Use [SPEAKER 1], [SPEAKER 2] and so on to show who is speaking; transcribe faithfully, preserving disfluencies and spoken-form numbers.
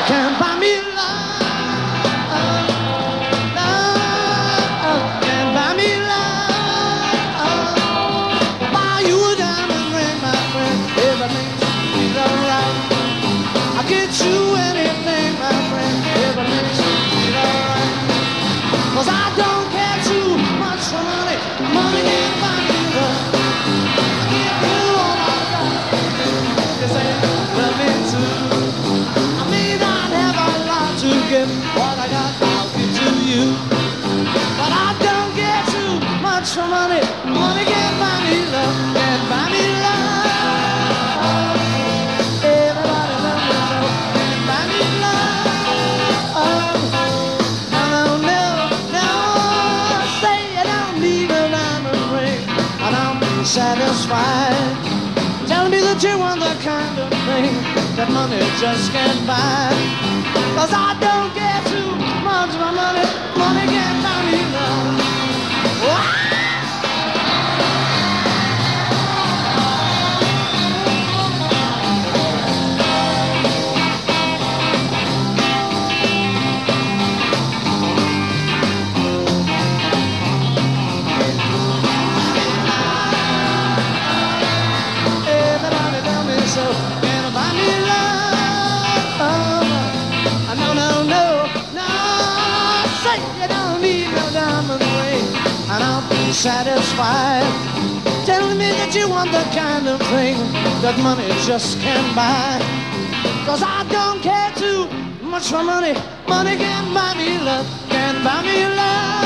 [SPEAKER 1] can't buy me love. Love can't buy me love. Buy you a diamond ring, my friend, everything's alright. I'll get you anything, my friend, everything's alright. 'Cause I don't care too much for money. Money can't buy me love. I give you all my love. You say love me too. I may not have a lot to give. What I got, I'll give to you. But I don't get too much for money. Money can't buy me love. Can't buy me love. Everybody love me so. Can't buy me love. No, no, no, no. Say you don't need a diamond ring. I don't be satisfied. Tell me that you want the kind of thing that money just can't buy. 'Cause I don't get too much for money. Money can't buy me love. Why? Everybody tell me so. Can't buy me love. No, no, no, no. Say you don't need no diamond ring. And I'll be satisfied. Telling me that you want the kind of thing that money just can't buy. 'Cause I don't care too much for money. Money can't buy me love. Can't buy me love.